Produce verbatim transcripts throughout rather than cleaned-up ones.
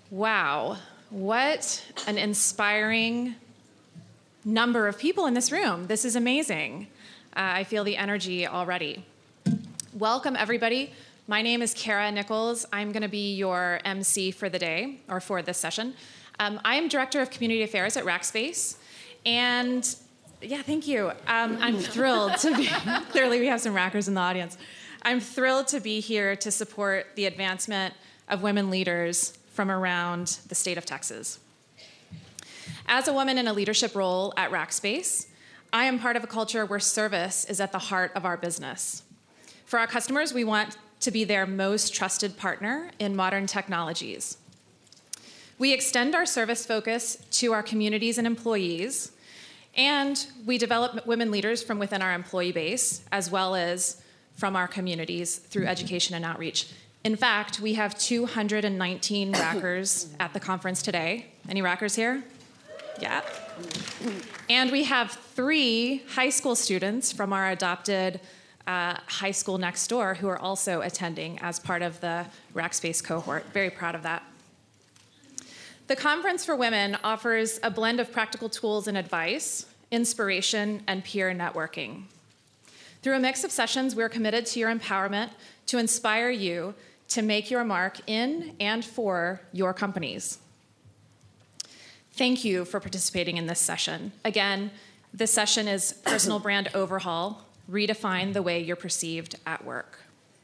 Wow, what an inspiring number of people in this room. This is amazing. Uh, I feel the energy already. Welcome, everybody. My name is Kara Nichols. I'm going to be your M C for the day, or for this session. Um, I am Director of Community Affairs at Rackspace, and yeah, thank you. Um, I'm thrilled to be, clearly we have some Rackers in the audience. I'm thrilled to be here to support the advancement of women leaders from around the state of Texas. As a woman in a leadership role at Rackspace, I am part of a culture where service is at the heart of our business. For our customers, we want to be their most trusted partner in modern technologies. We extend our service focus to our communities and employees, and we develop women leaders from within our employee base, as well as from our communities through education and outreach. In fact, we have two hundred nineteen Rackers at the conference today. Any Rackers here? Yeah. And we have three high school students from our adopted uh, high school next door who are also attending as part of the Rackspace cohort. Very proud of that. The Conference for Women offers a blend of practical tools and advice, inspiration, and peer networking. Through a mix of sessions, we're committed to your empowerment to inspire you to make your mark in and for your companies. Thank you for participating in this session. Again, this session is Personal Brand Overhaul, Redefine the Way You're Perceived at Work.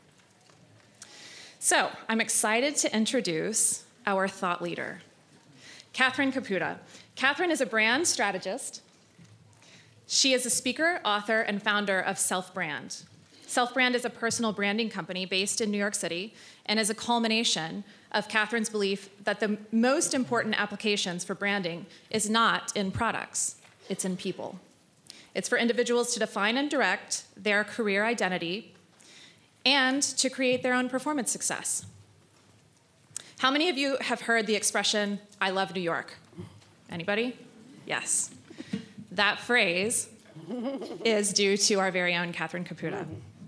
So, I'm excited to introduce our thought leader, Catherine Caputa. Catherine is a brand strategist. She is a speaker, author, and founder of Self Brand. Self Brand is a personal branding company based in New York City and is a culmination of Catherine's belief that the most important applications for branding is not in products, it's in people. It's for individuals to define and direct their career identity and to create their own performance success. How many of you have heard the expression, "I love New York"? Anybody? Yes. That phrase is due to our very own Catherine Caputa.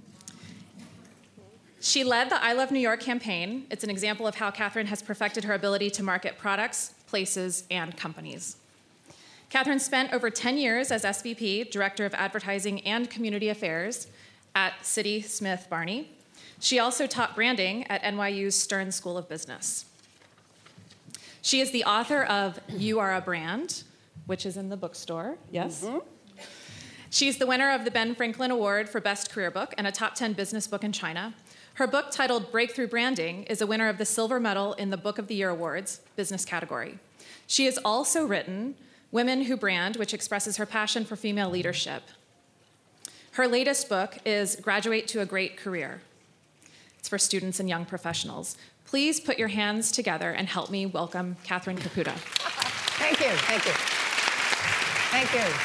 She led the I Love New York campaign. It's an example of how Catherine has perfected her ability to market products, places, and companies. Catherine spent over ten years as S V P, Director of Advertising and Community Affairs at City Smith Barney. She also taught branding at N Y U's Stern School of Business. She is the author of You Are a Brand, which is in the bookstore, yes? Mm-hmm. She's the winner of the Ben Franklin Award for Best Career Book and a top ten business book in China. Her book, titled Breakthrough Branding, is a winner of the Silver Medal in the Book of the Year Awards, business category. She has also written Women Who Brand, which expresses her passion for female leadership. Her latest book is Graduate to a Great Career. It's for students and young professionals. Please put your hands together and help me welcome Catherine Caputa. Thank you, thank you. Thank you.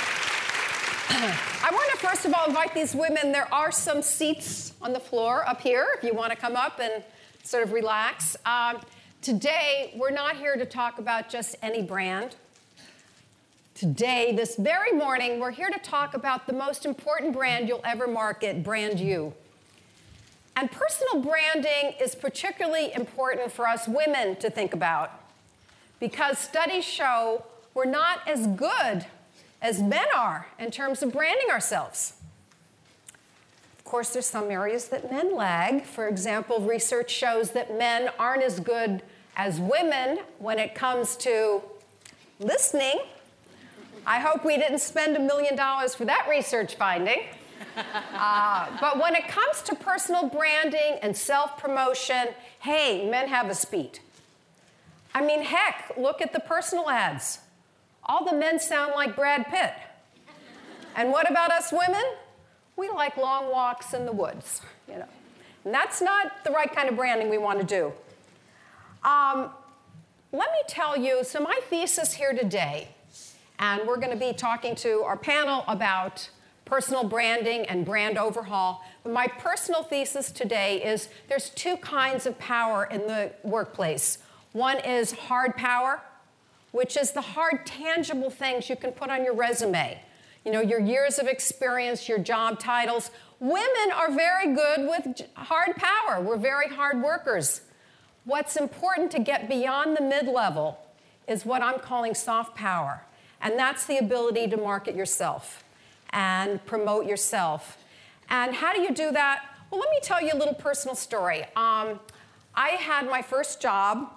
I want to first of all invite these women. There are some seats on the floor up here if you want to come up and sort of relax. Um, today, we're not here to talk about just any brand. Today, this very morning, we're here to talk about the most important brand you'll ever market, Brand You. And personal branding is particularly important for us women to think about because studies show we're not as good as men are in terms of branding ourselves. Of course, there's some areas that men lag. For example, research shows that men aren't as good as women when it comes to listening. I hope we didn't spend a million dollars for that research finding. Uh, but when it comes to personal branding and self-promotion, hey, men have a speed. I mean, heck, look at the personal ads. All the men sound like Brad Pitt. And what about us women? We like long walks in the woods, you know. And that's not the right kind of branding we want to do. Um, let me tell you, so my thesis here today, and we're going to be talking to our panel about personal branding and brand overhaul. But my personal thesis today is there's two kinds of power in the workplace. One is hard power, which is the hard, tangible things you can put on your resume. You know, your years of experience, your job titles. Women are very good with hard power. We're very hard workers. what's important to get beyond the mid-level is what I'm calling soft power. And that's the ability to market yourself and promote yourself. And how do you do that? Well, let me tell you a little personal story. Um, I had my first job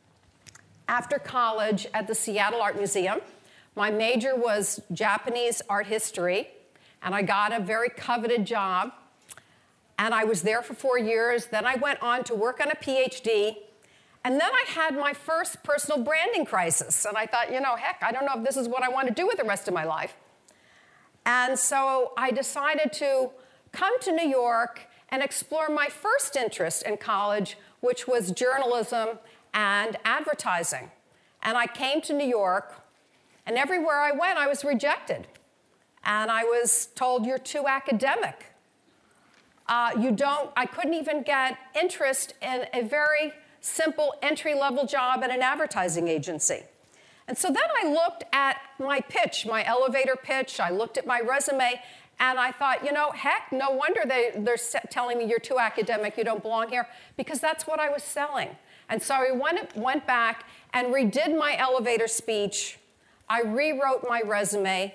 after college at the Seattle Art Museum. My major was Japanese art history, and I got a very coveted job. And I was there for four years. Then I went on to work on a PhD. And then I had my first personal branding crisis. And I thought, you know, heck, I don't know if this is what I want to do with the rest of my life. And so I decided to come to New York and explore my first interest in college, which was journalism and advertising. And I came to New York, and everywhere I went, I was rejected. And I was told, you're too academic. Uh, you don't, I couldn't even get interest in a very simple entry-level job at an advertising agency. And so then I looked at my pitch, my elevator pitch, I looked at my resume, and I thought, you know, heck, no wonder they, they're telling me you're too academic, you don't belong here, because that's what I was selling. And so I went, went back and redid my elevator speech. I rewrote my resume.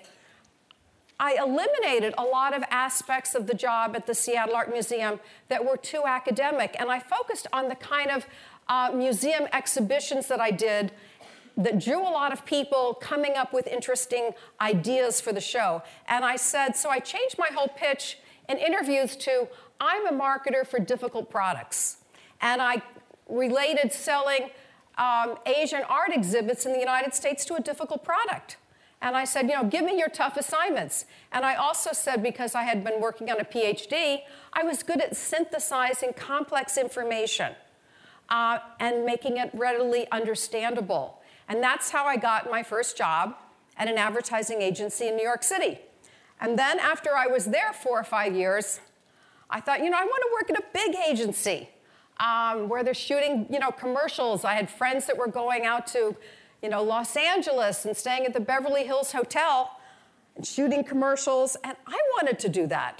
I eliminated a lot of aspects of the job at the Seattle Art Museum that were too academic, and I focused on the kind of uh, museum exhibitions that I did that drew a lot of people coming up with interesting ideas for the show. And I said, so I changed my whole pitch in interviews to, I'm a marketer for difficult products. And I related selling um, Asian art exhibits in the United States to a difficult product. And I said, you know, give me your tough assignments. And I also said, because I had been working on a PhD, I was good at synthesizing complex information uh, and making it readily understandable. And that's how I got my first job at an advertising agency in New York City. And then after I was there four or five years, I thought, you know, I want to work at a big agency um, where they're shooting, you know, commercials. I had friends that were going out to, you know, Los Angeles and staying at the Beverly Hills Hotel and shooting commercials, and I wanted to do that.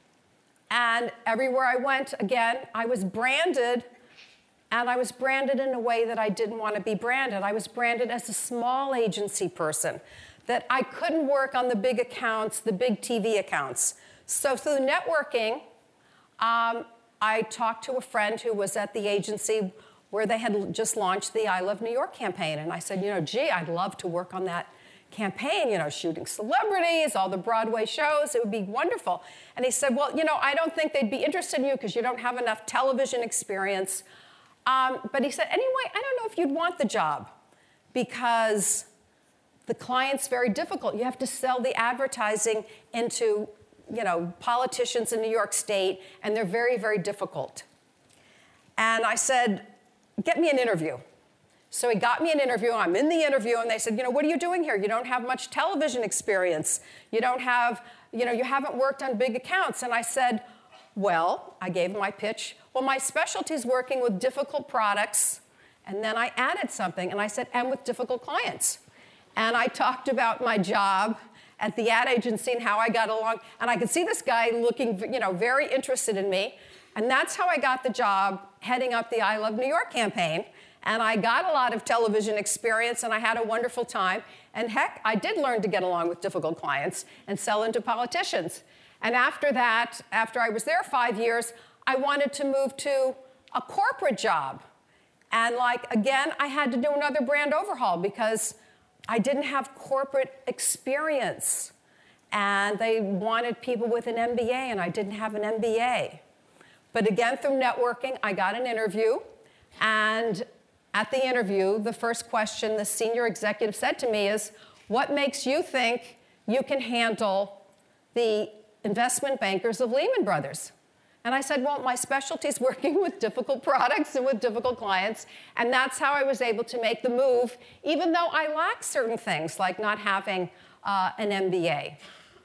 And everywhere I went, again, I was branded, and I was branded in a way that I didn't want to be branded. I was branded as a small agency person, that I couldn't work on the big accounts, the big T V accounts. So through networking, um, I talked to a friend who was at the agency where they had just launched the I Love New York campaign. And I said, you know, gee, I'd love to work on that campaign, you know, shooting celebrities, all the Broadway shows, it would be wonderful. And he said, well, you know, I don't think they'd be interested in you because you don't have enough television experience. Um, but he said, anyway, I don't know if you'd want the job because the client's very difficult. You have to sell the advertising into, you know, politicians in New York State, and they're very, very difficult. And I said, get me an interview. So he got me an interview. I'm in the interview, and they said, you know, what are you doing here? You don't have much television experience. You don't have, you know, you haven't worked on big accounts. And I said, well, I gave him my pitch. Well, my specialty is working with difficult products. And then I added something, and I said, and with difficult clients. And I talked about my job at the ad agency and how I got along. And I could see this guy looking, you know, very interested in me. And that's how I got the job heading up the I Love New York campaign. And I got a lot of television experience, and I had a wonderful time. And heck, I did learn to get along with difficult clients and sell into politicians. And after that, after I was there five years, I wanted to move to a corporate job. And like, again, I had to do another brand overhaul because I didn't have corporate experience. And they wanted people with an M B A, and I didn't have an M B A. But again, through networking, I got an interview. And at the interview, the first question the senior executive said to me is, what makes you think you can handle the investment bankers of Lehman Brothers? And I said, well, my specialty is working with difficult products and with difficult clients. And that's how I was able to make the move, even though I lacked certain things, like not having uh, an M B A.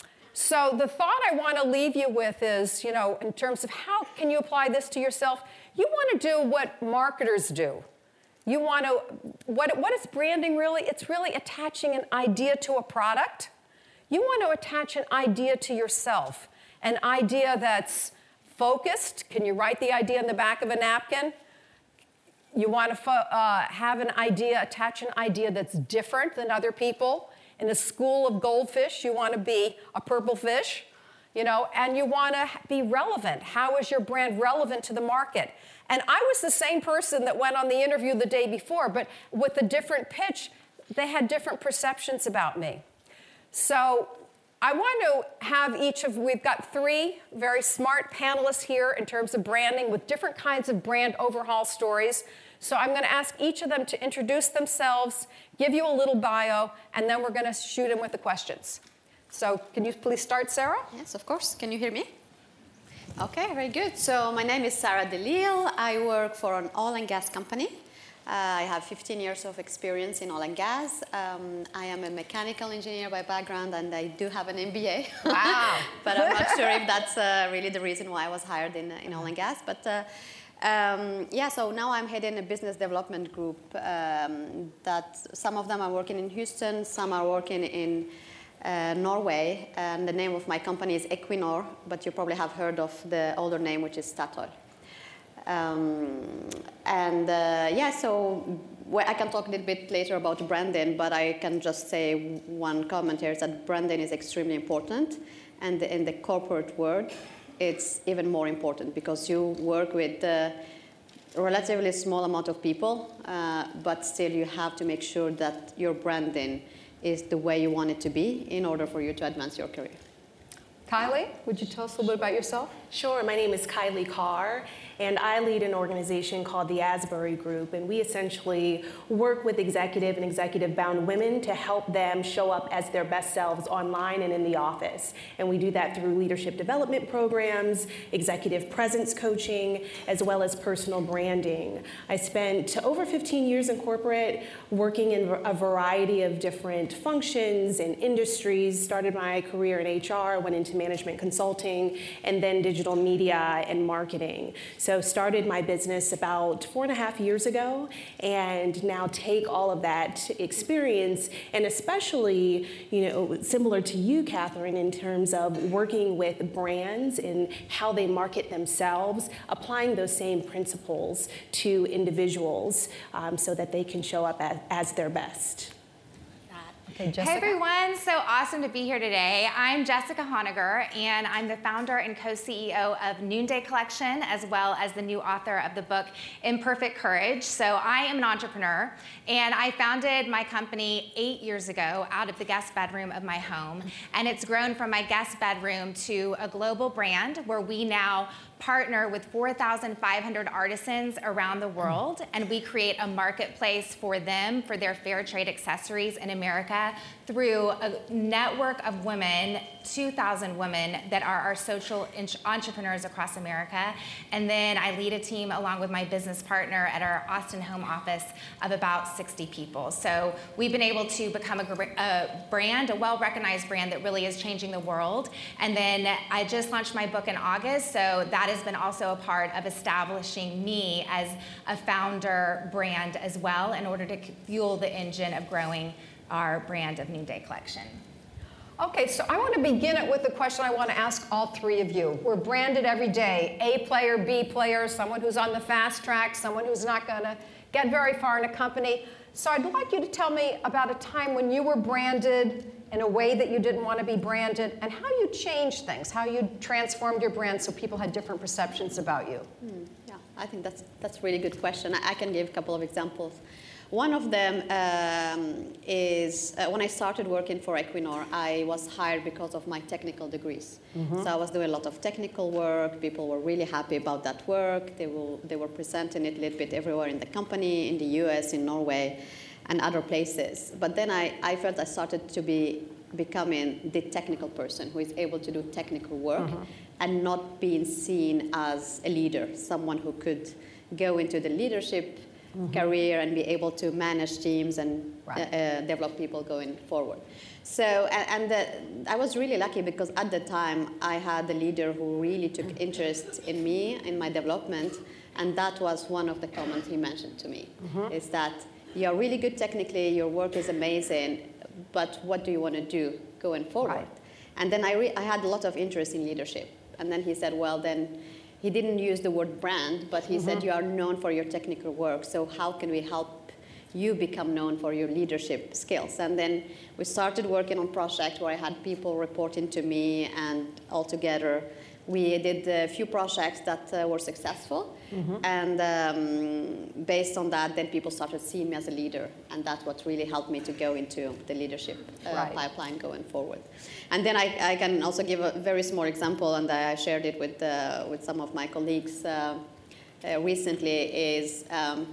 So the thought I want to leave you with is, you know, in terms of how can you apply this to yourself, you want to do what marketers do. You want to, what, what is branding really? It's really attaching an idea to a product. You want to attach an idea to yourself, an idea that's focused. Can you write the idea in the back of a napkin? You want to uh, have an idea, attach an idea that's different than other people. In a school of goldfish, you want to be a purple fish, you know, and you want to be relevant. How is your brand relevant to the market? And I was the same person that went on the interview the day before, but with a different pitch, they had different perceptions about me. So I want to have each of, we've got three very smart panelists here in terms of branding with different kinds of brand overhaul stories. So I'm going to ask each of them to introduce themselves, give you a little bio, and then we're going to shoot in with the questions. So can you please start, Sarah? Yes, of course. Can you hear me? Okay, very good. So my name is Sarah Delille. I work for an oil and gas company. Uh, I have fifteen years of experience in oil and gas. Um, I am a mechanical engineer by background, and I do have an M B A. Wow. But I'm not sure if that's uh, really the reason why I was hired in, in oil and gas. But uh, um, yeah, so now I'm heading a business development group um, that some of them are working in Houston, some are working in uh, Norway, and the name of my company is Equinor, but you probably have heard of the older name, which is Statoil. Um, and uh, yeah, so well, I can talk a little bit later about branding, but I can just say one comment here is that branding is extremely important, and in the corporate world, it's even more important because you work with a relatively small amount of people, uh, but still you have to make sure that your branding is the way you want it to be in order for you to advance your career. Kylie, would you tell us a little bit about yourself? Sure. My name is Kylie Carr, and I lead an organization called the Asbury Group, and we essentially work with executive and executive-bound women to help them show up as their best selves online and in the office. And we do that through leadership development programs, executive presence coaching, as well as personal branding. I spent over fifteen years in corporate, working in a variety of different functions and industries, started my career in H R, went into management consulting, and then digital media and marketing. So started my business about four and a half years ago, and now take all of that experience, and especially, you know, similar to you, Catherine, in terms of working with brands and how they market themselves, applying those same principles to individuals um, so that they can show up as, as their best. Okay, Jessica. Hey everyone, so awesome to be here today. I'm Jessica Honegger, and I'm the founder and co-C E O of Noonday Collection, as well as the new author of the book Imperfect Courage. So I am an entrepreneur, and I founded my company eight years ago out of the guest bedroom of my home, and it's grown from my guest bedroom to a global brand where we now partner with four thousand five hundred artisans around the world, and we create a marketplace for them for their fair trade accessories in America through a network of women, two thousand women that are our social entrepreneurs across America. And then I lead a team along with my business partner at our Austin home office of about sixty people. So we've been able to become a, a brand, a well-recognized brand that really is changing the world. And then I just launched my book in August, so that has been also a part of establishing me as a founder brand as well in order to fuel the engine of growing our brand of Noonday Collection. Okay, so I want to begin it with a question I want to ask all three of you. We're branded every day, A player, B player, someone who's on the fast track, someone who's not going to get very far in a company. So I'd like you to tell me about a time when you were branded in a way that you didn't want to be branded, and how you changed things, how you transformed your brand so people had different perceptions about you. Hmm, yeah, I think that's that's a really good question. I, I can give a couple of examples. One of them um, is uh, when I started working for Equinor, I was hired because of my technical degrees. Mm-hmm. So I was doing a lot of technical work. People were really happy about that work. They were, they were presenting it a little bit everywhere in the company, in the U S, in Norway, and other places. But then I, I felt I started to be becoming the technical person who is able to do technical work mm-hmm. and not being seen as a leader, someone who could go into the leadership Mm-hmm. career and be able to manage teams and right. uh, uh, develop people going forward. So, and, and the, I was really lucky because at the time I had a leader who really took interest in me, in my development, and that was one of the comments he mentioned to me, mm-hmm. is that you're really good technically, your work is amazing, but what do you want to do going forward? Right. And then I, re- I had a lot of interest in leadership. And then he said, well, then he didn't use the word brand, but he mm-hmm. said you are known for your technical work, so how can we help you become known for your leadership skills? And then we started working on projects where I had people reporting to me, and all together we did a few projects that uh, were successful. Mm-hmm. And um, based on that, then people started seeing me as a leader, and that's what really helped me to go into the leadership uh, right. pipeline going forward. And then I, I can also give a very small example, and I shared it with, uh, with some of my colleagues uh, uh, recently, is um,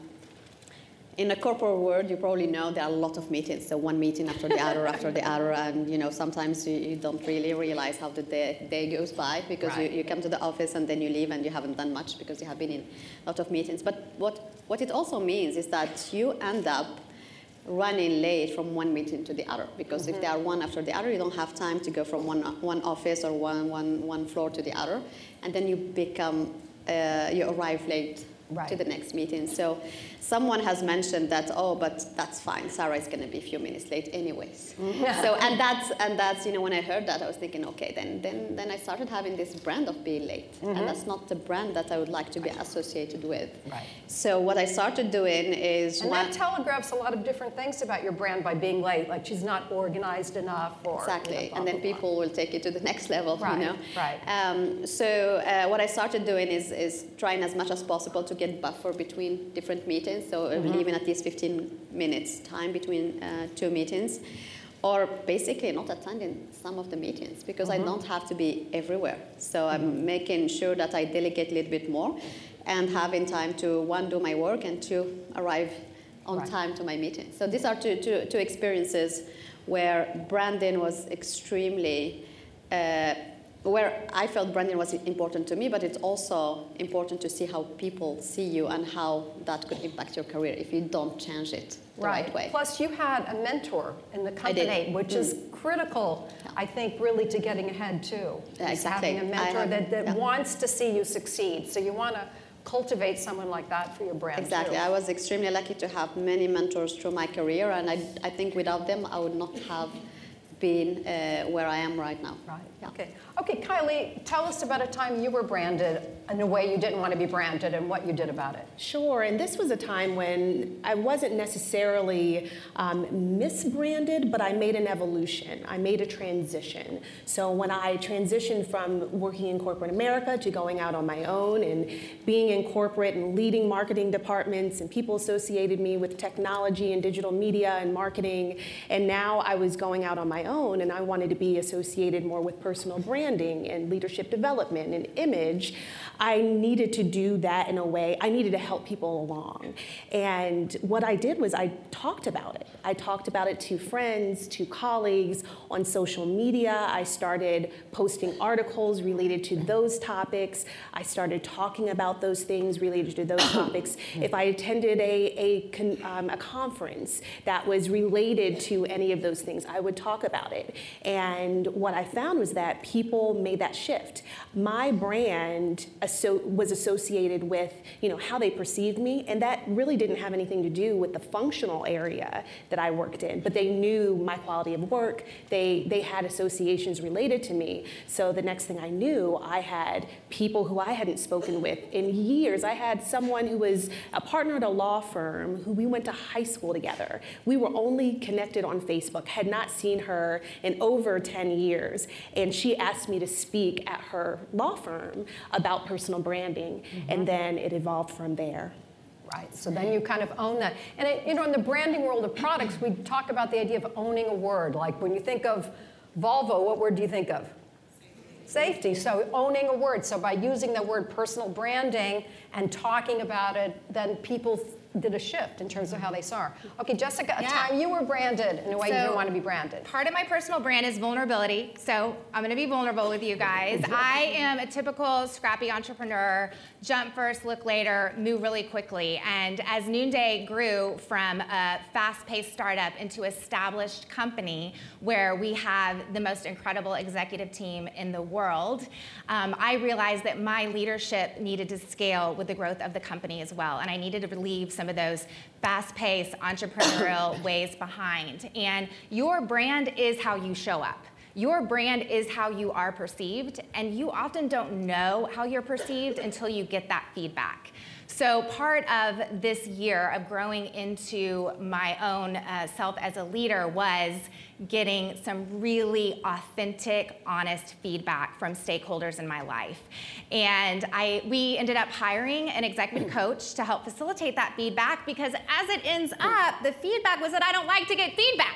in a corporate world, you probably know there are a lot of meetings. So one meeting after the other, after the other, and you know sometimes you, you don't really realize how the day, day goes by, because right. you, you come to the office and then you leave and you haven't done much because you have been in a lot of meetings. But what, what it also means is that you end up running late from one meeting to the other, because mm-hmm. if they are one after the other, you don't have time to go from one, one office or one, one, one floor to the other, and then you become, uh, you arrive late right. to the next meeting. So someone has mentioned that, oh, but that's fine, Sarah is going to be a few minutes late anyways. Mm-hmm. So, and that's, and that's, you know, when I heard that, I was thinking, okay, then, then, then I started having this brand of being late. Mm-hmm. And that's not the brand that I would like to be associated with. Right. So what I started doing is... And that telegraphs a lot of different things about your brand by being late, like she's not organized enough, or... Exactly, you know, blah, and then blah, people blah. will take it to the next level, right. you know? Right. Um, so uh, what I started doing is, is trying as much as possible to get buffer between different meetings, so mm-hmm. leaving at least fifteen minutes time between uh, two meetings, or basically not attending some of the meetings, because mm-hmm. I don't have to be everywhere. So mm-hmm. I'm making sure that I delegate a little bit more, and having time to, one, do my work, and two, arrive on right. time to my meetings. So these are two, two, two experiences where branding was extremely, uh, where I felt branding was important to me, but it's also important to see how people see you and how that could impact your career if you don't change it the right, right way. Plus, you had a mentor in the company, which mm. is critical, yeah. I think, really to getting ahead, too. Yeah, exactly. Having a mentor have, that, that yeah. wants to see you succeed. So you want to cultivate someone like that for your brand, Exactly. too. I was extremely lucky to have many mentors through my career, and I, I think without them, I would not have been uh, where I am right now. Right. Yeah. Okay. Okay, Kylie, tell us about a time you were branded in a way you didn't want to be branded and what you did about it. Sure, and this was a time when I wasn't necessarily um, misbranded, but I made an evolution. I made a transition. So when I transitioned from working in corporate America to going out on my own and being in corporate and leading marketing departments, and people associated me with technology and digital media and marketing, and now I was going out on my own and I wanted to be associated more with personal branding and leadership development and image. I needed to do that in a way, I needed to help people along. And what I did was I talked about it. I talked about it to friends, to colleagues, on social media. I started posting articles related to those topics. I started talking about those things related to those topics. If I attended a, a, um, a conference that was related to any of those things, I would talk about it. And what I found was that people made that shift. My brand asso- was associated with, you know, how they perceived me, and that really didn't have anything to do with the functional area that I worked in, but they knew my quality of work. They, they had associations related to me. So the next thing I knew, I had people who I hadn't spoken with in years. I had someone who was a partner at a law firm who we went to high school together. We were only connected on Facebook, had not seen her in over ten years, and she asked me to speak at her law firm about personal branding, mm-hmm. and then it evolved from there. Right, so then you kind of own that. And it, you know, in the branding world of products, we talk about the idea of owning a word. Like when you think of Volvo, what word do you think of? Safety. So owning a word. So by using the word personal branding and talking about it, then people did a shift in terms of how they saw her. Okay, Jessica, a yeah. time you were branded in a way so, you didn't want to be branded. Part of my personal brand is vulnerability, so I'm going to be vulnerable with you guys. I am a typical scrappy entrepreneur, jump first, look later, move really quickly. And as Noonday grew from a fast-paced startup into an established company where we have the most incredible executive team in the world, um, I realized that my leadership needed to scale with the growth of the company as well, and I needed to leave some of those fast-paced entrepreneurial ways behind. And your brand is how you show up. your brand is how you are perceived, and you often don't know how you're perceived until you get that feedback. So part of this year of growing into my own uh, self as a leader was getting some really authentic, honest feedback from stakeholders in my life. And I, we ended up hiring an executive coach to help facilitate that feedback, because as it ends up, the feedback was that I don't like to get feedback.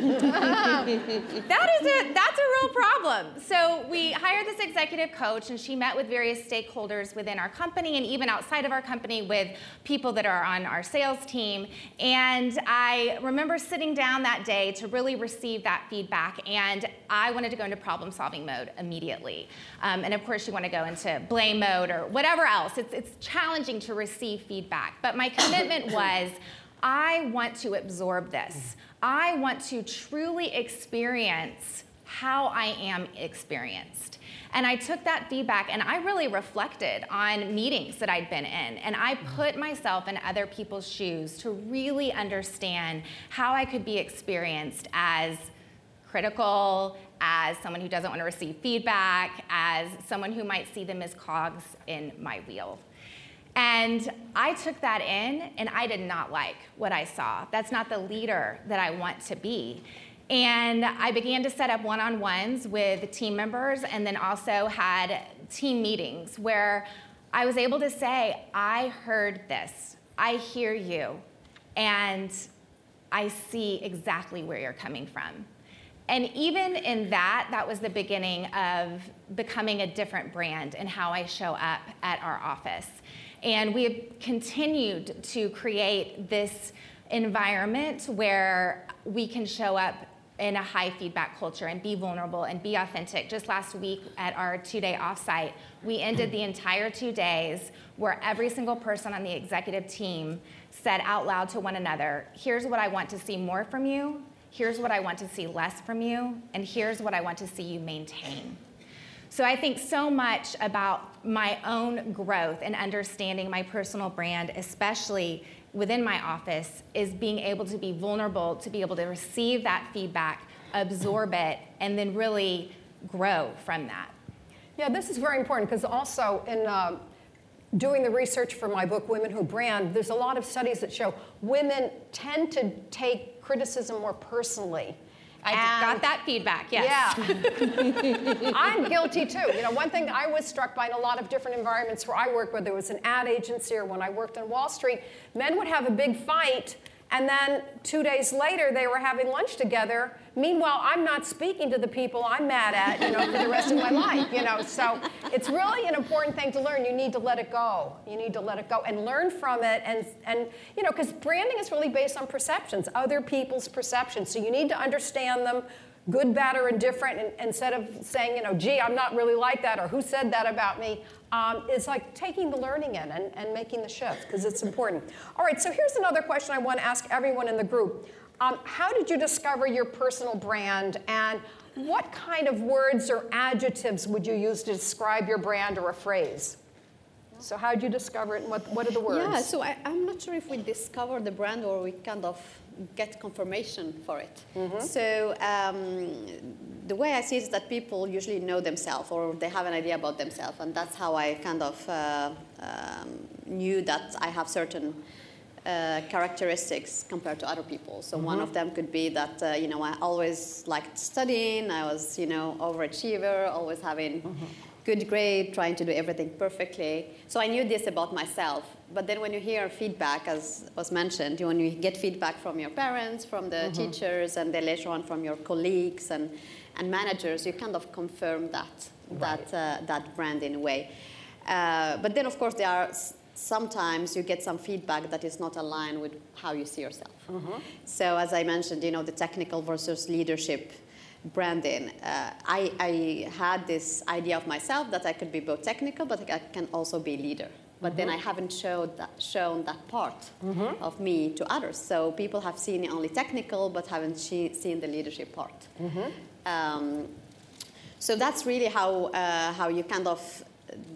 that is a, that's a real problem. So we hired this executive coach, and she met with various stakeholders within our company and even outside of our company with people that are on our sales team. And I remember sitting down that day to really receive that feedback, and I wanted to go into problem-solving mode immediately. Um, and of course, you want to go into blame mode or whatever else. It's, it's challenging to receive feedback. But my commitment was, I want to absorb this. I want to truly experience how I am experienced. And I took that feedback and I really reflected on meetings that I'd been in, and I put myself in other people's shoes to really understand how I could be experienced as critical, as someone who doesn't want to receive feedback, as someone who might see them as cogs in my wheel. And I took that in, and I did not like what I saw. That's not the leader that I want to be. And I began to set up one-on-ones with team members, and then also had team meetings where I was able to say, I heard this, I hear you, and I see exactly where you're coming from. And even in that, that was the beginning of becoming a different brand in how I show up at our office. And we have continued to create this environment where we can show up in a high feedback culture and be vulnerable and be authentic. Just last week at our two-day offsite, we ended the entire two days where every single person on the executive team said out loud to one another, here's what I want to see more from you, here's what I want to see less from you, and here's what I want to see you maintain. So I think so much about my own growth and understanding my personal brand, especially within my office, is being able to be vulnerable, to be able to receive that feedback, absorb it, and then really grow from that. Yeah, this is very important, because also in uh, doing the research for my book, Women Who Brand, there's a lot of studies that show women tend to take criticism more personally. I And, got that feedback, yes. Yeah. I'm guilty too. You know, one thing I was struck by in a lot of different environments where I worked, whether it was an ad agency or when I worked on Wall Street, men would have a big fight, and then two days later they were having lunch together. Meanwhile, I'm not speaking to the people I'm mad at, you know, for the rest of my life, you know. So it's really an important thing to learn. You need to let it go. You need to let it go and learn from it. And, and you know, because branding is really based on perceptions, other people's perceptions. So you need to understand them, good, bad, or indifferent, and instead of saying, you know, gee, I'm not really like that, or who said that about me. Um, it's like taking the learning in and, and making the shift, because it's important. All right, so here's another question I want to ask everyone in the group. Um, how did you discover your personal brand, and what kind of words or adjectives would you use to describe your brand or a phrase? So how did you discover it, and what, what are the words? Yeah, so I, I'm not sure if we discover the brand or we kind of get confirmation for it. Mm-hmm. So um, the way I see it is that people usually know themselves, or they have an idea about themselves, and that's how I kind of uh, um, knew that I have certain uh, characteristics compared to other people. So mm-hmm. one of them could be that uh, you know, I always liked studying. I was, you know, overachiever, always having mm-hmm. good grade, trying to do everything perfectly. So I knew this about myself. But then when you hear feedback, as was mentioned, when you get feedback from your parents, from the mm-hmm. teachers, and then later on from your colleagues and, and managers, you kind of confirm that, right. that, uh, that brand in a way. Uh, but then, of course, there are sometimes you get some feedback that is not aligned with how you see yourself. Mm-hmm. So as I mentioned, you know, the technical versus leadership branding. Uh, I, I had this idea of myself that I could be both technical, but I can also be leader. But mm-hmm. then I haven't showed that, shown that part mm-hmm. of me to others. So people have seen only technical, but haven't she, seen the leadership part. Mm-hmm. Um, so that's really how, uh, how you kind of,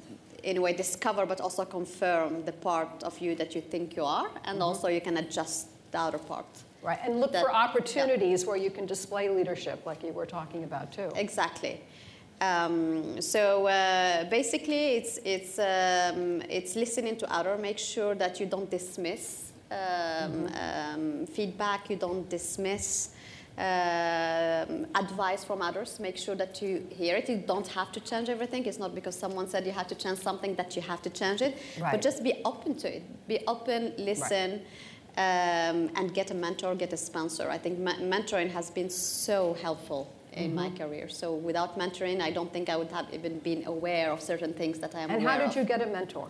in a way, discover, but also confirm the part of you that you think you are. And mm-hmm. also you can adjust the outer part. Right, and look That- for opportunities where you can display leadership, like you were talking about too. Exactly. Um, so uh, basically, it's it's um, it's listening to others. Make sure that you don't dismiss um, mm-hmm. um, feedback. You don't dismiss um, advice from others. Make sure that you hear it. You don't have to change everything. It's not because someone said you have to change something that you have to change it. Right. But just be open to it. Be open. Listen. Right. Um, and get a mentor, get a sponsor. I think ma- mentoring has been so helpful in mm-hmm. my career. So without mentoring, I don't think I would have even been aware of certain things that I am and aware of. And how did you get a mentor?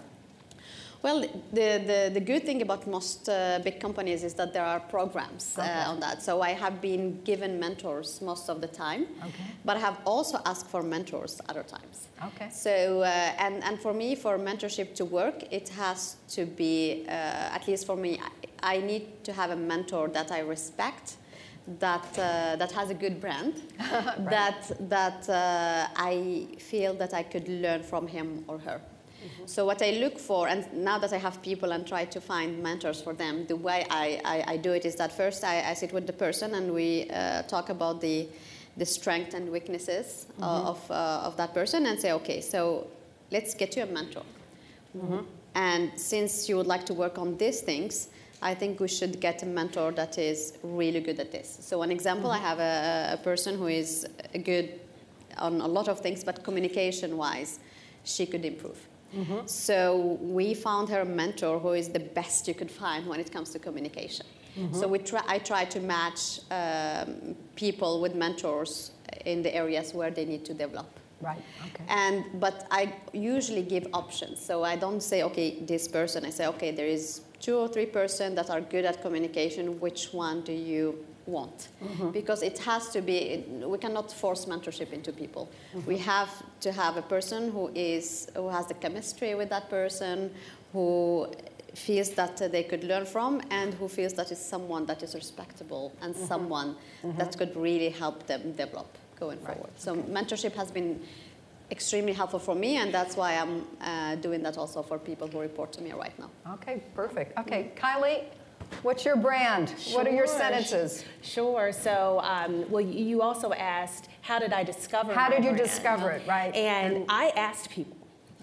Well, the, the, the good thing about most uh, big companies is that there are programs okay. uh, on that. So I have been given mentors most of the time, okay. but I have also asked for mentors other times. Okay. So, uh, and, and for me, for mentorship to work, it has to be, uh, at least for me, I, I need to have a mentor that I respect, that uh, that has a good brand, right. that, that uh, I feel that I could learn from him or her. Mm-hmm. So what I look for, and now that I have people and try to find mentors for them, the way I, I, I do it is that first I, I sit with the person and we uh, talk about the, the strengths and weaknesses mm-hmm. uh, of, uh, of that person and say, okay, so let's get you a mentor. Mm-hmm. And since you would like to work on these things, I think we should get a mentor that is really good at this. So an example, mm-hmm. I have a, a person who is good on a lot of things, but communication-wise, she could improve. Mm-hmm. So we found her a mentor who is the best you could find when it comes to communication. Mm-hmm. So we try, I try to match um, people with mentors in the areas where they need to develop. Right. Okay. And but I usually give options. So I don't say, okay, this person. I say, okay, there is two or three person that are good at communication. Which one do you want? Mm-hmm. Because it has to be. We cannot force mentorship into people. Mm-hmm. We have to have a person who is who has the chemistry with that person, who feels that uh, they could learn from, and who feels that it's someone that is respectable and mm-hmm. someone mm-hmm. that could really help them develop going right. forward. So mentorship has been extremely helpful for me, and that's why I'm uh, doing that also for people who report to me right now. Okay, perfect. Okay, Kylie, what's your brand? Sure. What are your sentences? Sure. So, um, well, you also asked, how did I discover How my did you brand? discover it, right? And I asked people.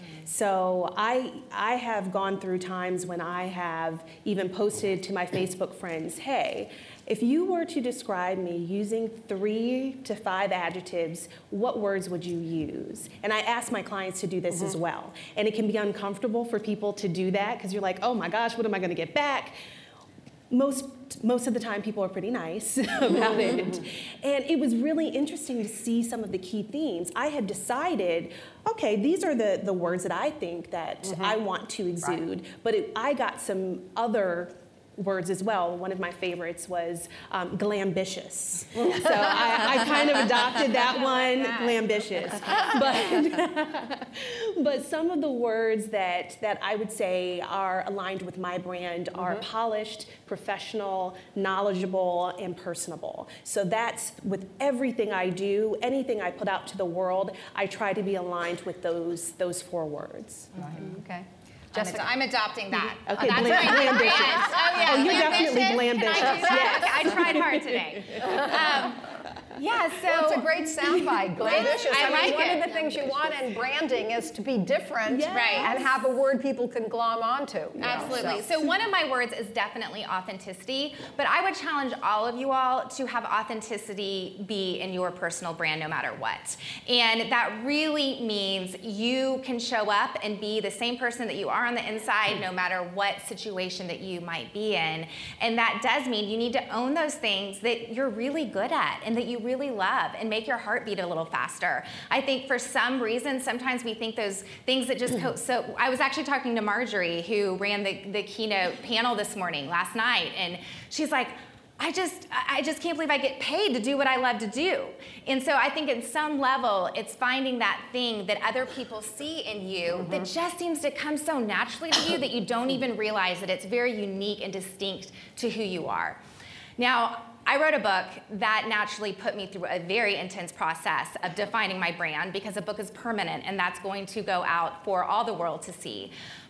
So I, I have gone through times when I have even posted to my Facebook friends, hey, if you were to describe me using three to five adjectives, what words would you use? And I ask my clients to do this mm-hmm. as well. And it can be uncomfortable for people to do that because you're like, oh my gosh, what am I going to get back? Most, most of the time, people are pretty nice about it. And it was really interesting to see some of the key themes. I had decided, okay, these are the, the words that I think that mm-hmm. I want to exude. Right. But it, I got some other words as well. One of my favorites was um, glambitious. So I, I kind of adopted that one, glambitious. But, but some of the words that, that I would say are aligned with my brand are mm-hmm. polished, professional, knowledgeable, and personable. So that's with everything I do, anything I put out to the world, I try to be aligned with those, those four words. Right. Mm-hmm. Okay. Jessica, I'm adopting that. Okay, oh, that's glam- my glambitious. Oh, yeah, oh, you're definitely glambitious. Yes. I tried hard today. Um, yeah, so well, it's a great soundbite, glambitious. I, I mean, like one it. of the things you want in branding is to be different yes. and have a word people can glom onto. Absolutely. Know, so. so one of my words is definitely authenticity, but I would challenge all of you all to have authenticity be in your personal brand no matter what. And that really means you can show up and be the same person that you are on the inside no matter what situation that you might be in. And that does mean you need to own those things that you're really good at and that you really love and make your heart beat a little faster. I think for some reason, sometimes we think those things that just, co- so I was actually talking to Marjorie, who ran the, the keynote panel this morning, last night, and she's like, I just, I just can't believe I get paid to do what I love to do. And so I think at some level, it's finding that thing that other people see in you mm-hmm. that just seems to come so naturally to you that you don't even realize that it's very unique and distinct to who you are. Now, I wrote a book that naturally put me through a very intense process of defining my brand because a book is permanent and that's going to go out for all the world to see.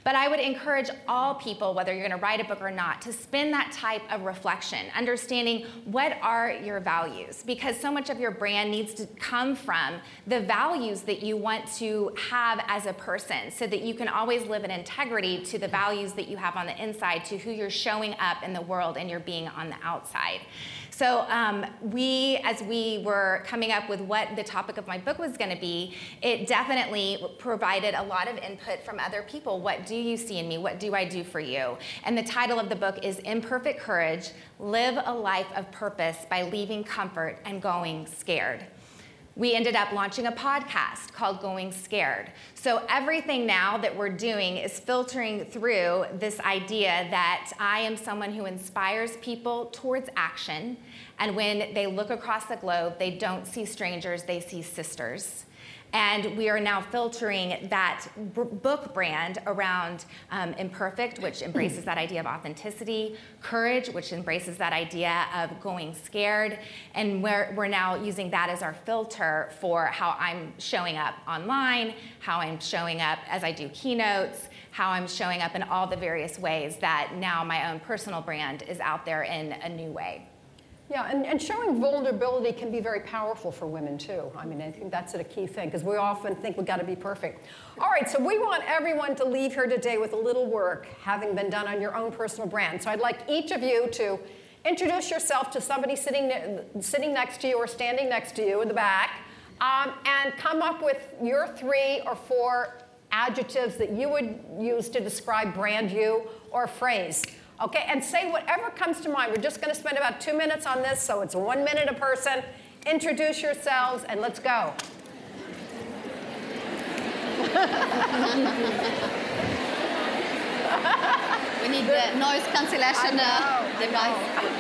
But I would encourage all people, whether you're going to write a book or not, to spend that type of reflection, understanding what are your values, because so much of your brand needs to come from the values that you want to have as a person, so that you can always live in integrity to the values that you have on the inside, to who you're showing up in the world and you're being on the outside. So um, we, as we were coming up with what the topic of my book was going to be, it definitely provided a lot of input from other people. What do you see in me? What do I do for you? And the title of the book is Imperfect Courage, Live a Life of Purpose by Leaving Comfort and Going Scared. We ended up launching a podcast called Going Scared. So everything now that we're doing is filtering through this idea that I am someone who inspires people towards action, and when they look across the globe, they don't see strangers, they see sisters. And we are now filtering that b- book brand around um, Imperfect, which embraces that idea of authenticity, Courage, which embraces that idea of going scared, and we're, we're now using that as our filter for how I'm showing up online, how I'm showing up as I do keynotes, how I'm showing up in all the various ways that now my own personal brand is out there in a new way. Yeah, and, and showing vulnerability can be very powerful for women, too. I mean, I think that's a key thing, because we often think we've got to be perfect. All right, so we want everyone to leave here today with a little work having been done on your own personal brand. So I'd like each of you to introduce yourself to somebody sitting, sitting next to you or standing next to you in the back, um, and come up with your three or four adjectives that you would use to describe brand you, or a phrase. Okay, and say whatever comes to mind. We're just going to spend about two minutes on this, so it's one minute a person. Introduce yourselves, and let's go. We need the noise cancellation uh, device.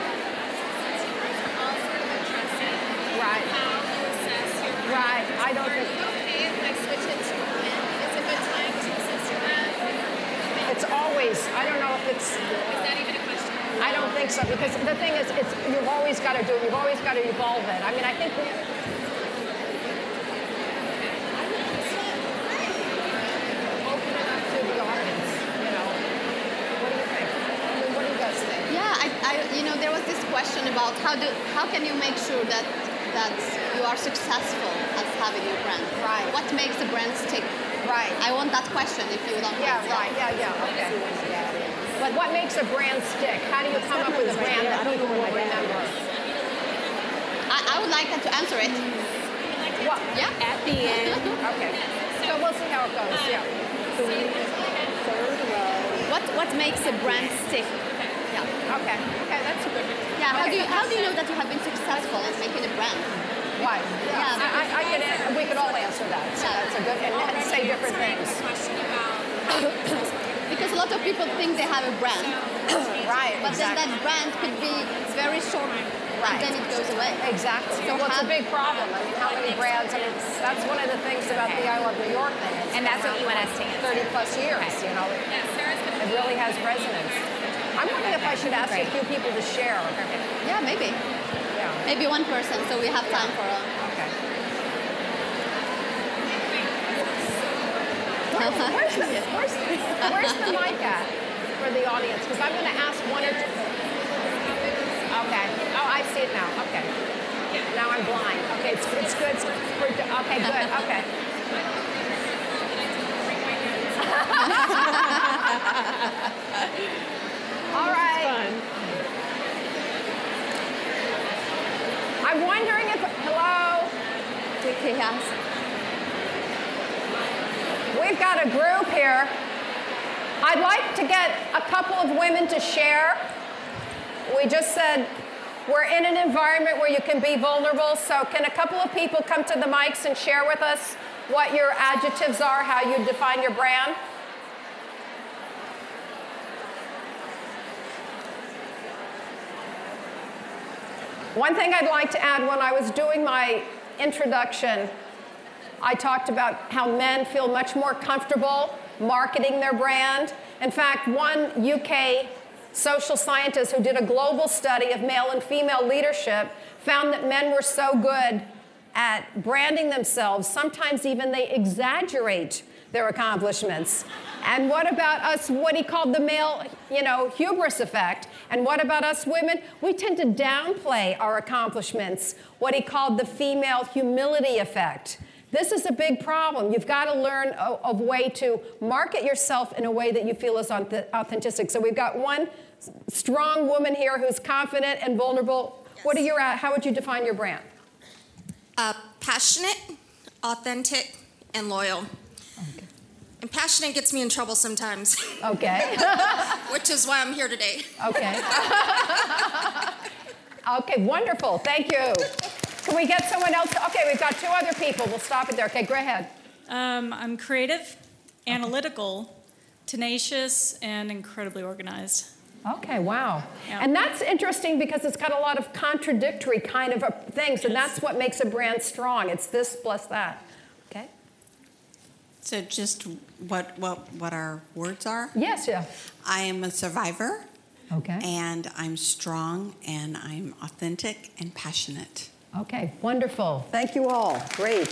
Right. Right. I don't think. Okay, if I switch it to women, is it a good time to assess your brand? It's always. I don't know if it's. Is that even a question? I don't think so, because the thing is, it's you've always got to do it. You've always got to evolve it. I mean, I think we. Open it up to the audience. You know. What do you think? I mean, what do you guys think? Yeah, I, I, you know, there was this question about how do how can you make sure that that you are successful as having your brand? Right. What makes a brand stick? Right. I want that question if you don't Yeah. answer. Right. Yeah. Yeah. Okay. But what makes a brand stick? How do you come up with a brand that people will remember? I, I would like to answer it. What? Yeah. At the end. Okay. So we'll see how it goes. Yeah. What what makes a brand stick? Yeah. Okay. Okay. That's a good. Yeah. How Okay. do you how do you know that you have been successful in making a brand? Why? Yeah. I, I, I could. an- We could all answer that. So that's a good. And, and say different things. Question about Because a lot of people think they have a brand, Right. but then Exactly. that brand could be very short, Right. and then it goes away. Exactly. So Well, it's a have- big problem. I mean, how many brands? I mean, that's one of the things about the I Love New York thing. It's And that's been what you around want us to answer. thirty plus years. Okay. You know, it, it really has resonance. I'm wondering if I should ask a few people to share. Yeah, maybe. Yeah. Maybe one person, so we have time for a... Okay. Where's the, where's the, where's the mic at for the audience? Because I'm going to ask one or two. Okay. Oh, I see it now. Okay. Now I'm blind. Okay, it's, it's good. It's for, okay, good. Okay. All right. I'm wondering if, hello? Yes. We've got a group here. I'd like to get a couple of women to share. We just said we're in an environment where you can be vulnerable, so can a couple of people come to the mics and share with us what your adjectives are, how you define your brand? One thing I'd like to add, when I was doing my introduction, I talked about how men feel much more comfortable marketing their brand. In fact, one U K social scientist who did a global study of male and female leadership found that men were so good at branding themselves, sometimes even they exaggerate their accomplishments. And what about us, what he called the male, you know, hubris effect? And what about us women? We tend to downplay our accomplishments, what he called the female humility effect. This is a big problem. You've got to learn a, a way to market yourself in a way that you feel is authentic. So we've got one strong woman here who's confident and vulnerable. Yes. What are your, how would you define your brand? Uh, passionate, authentic, and loyal. Okay. And passionate gets me in trouble sometimes. Okay. Which is why I'm here today. Okay. Okay, wonderful. Thank you. Can we get someone else? Okay, we've got two other people. We'll stop it there. Okay, go ahead. Um, I'm creative, analytical, tenacious, and incredibly organized. Okay, wow. Yeah. And that's interesting because it's got a lot of contradictory kind of things, and that's what makes a brand strong. It's this plus that. Okay? So just what, what, what our words are? Yes, yeah. I am a survivor. Okay. And I'm strong, and I'm authentic and passionate. Okay, wonderful. Thank you all. Great.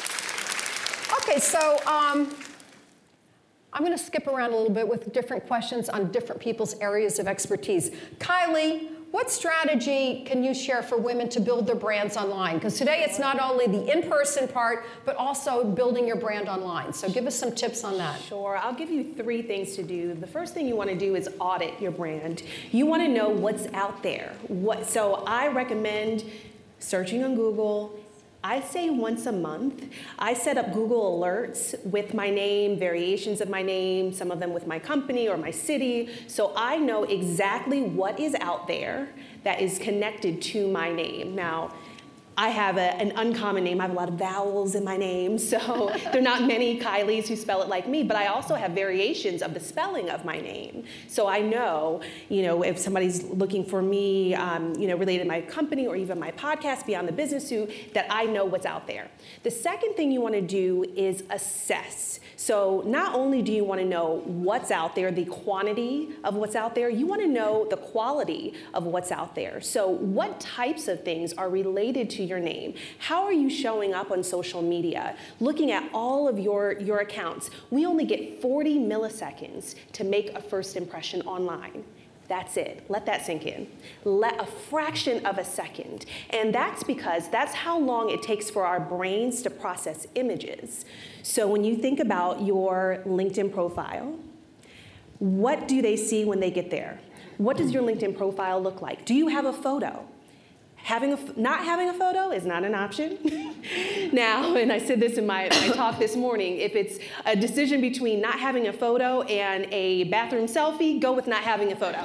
Okay, so um, I'm going to skip around a little bit with different questions on different people's areas of expertise. Kylie, what strategy can you share for women to build their brands online? Because today it's not only the in-person part, but also building your brand online. So give us some tips on that. Sure. I'll give you three things to do. The first thing you want to do is audit your brand. You want to know what's out there. What, so I recommend searching on Google. I say once a month. I set up Google alerts with my name, variations of my name, some of them with my company or my city, so I know exactly what is out there that is connected to my name. Now, I have a, an uncommon name. I have a lot of vowels in my name, so there are not many Kylies who spell it like me, but I also have variations of the spelling of my name. So I know, you know, if somebody's looking for me, um, you know, related to my company or even my podcast, Beyond the Business Suit, that I know what's out there. The second thing you want to do is assess. So not only do you want to know what's out there, the quantity of what's out there, you want to know the quality of what's out there. So what types of things are related to your name? How are you showing up on social media? Looking at all of your, your accounts, we only get forty milliseconds to make a first impression online. That's it. Let that sink in. Let a fraction of a second. And that's because that's how long it takes for our brains to process images. So when you think about your LinkedIn profile, what do they see when they get there? What does your LinkedIn profile look like? Do you have a photo? Having a, not having a photo is not an option. Now, and I said this in my, my talk this morning, if it's a decision between not having a photo and a bathroom selfie, go with not having a photo.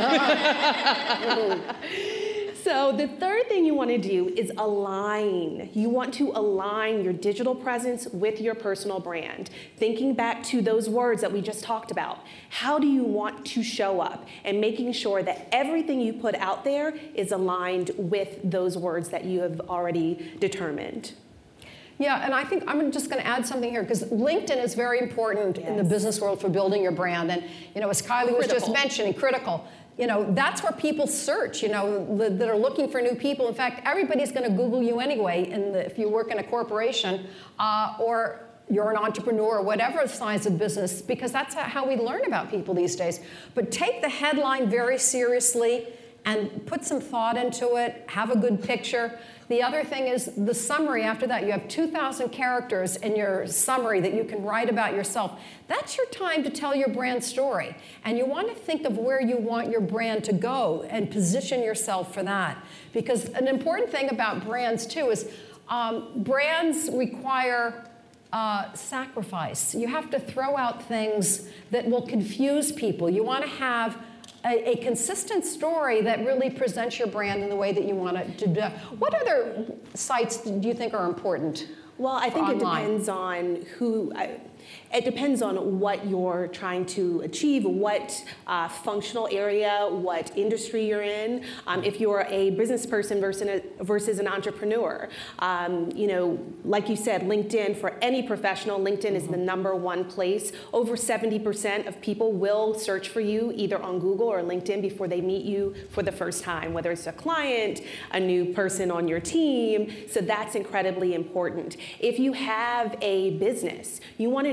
So the third thing you want to do is align. You want to align your digital presence with your personal brand. Thinking back to those words that we just talked about, how do you want to show up? And making sure that everything you put out there is aligned with those words that you have already determined. Yeah, and I think I'm just going to add something here because LinkedIn is very important yes. in the business world for building your brand. And, you know, as Kylie critical. was just mentioning, critical. You know, that's where people search, you know, that are looking for new people. In fact, everybody's going to Google you anyway in the, if you work in a corporation uh, or you're an entrepreneur or whatever size of business, because that's how we learn about people these days. But take the headline very seriously and put some thought into it, have a good picture. The other thing is the summary after that. You have two thousand characters in your summary that you can write about yourself. That's your time to tell your brand story. And you want to think of where you want your brand to go and position yourself for that. Because an important thing about brands, too, is um, brands require uh, sacrifice. You have to throw out things that will confuse people. You want to have A, a consistent story that really presents your brand in the way that you want it to do. What other sites do you think are important? Well, I think online? It depends on who. I, it depends on what you're trying to achieve, what uh, functional area, what industry you're in. Um, if you're a business person versus, a, versus an entrepreneur, um, you know, like you said, LinkedIn, for any professional, LinkedIn is the number one place. Over seventy percent of people will search for you either on Google or LinkedIn before they meet you for the first time, whether it's a client, a new person on your team. So that's incredibly important. If you have a business, you want to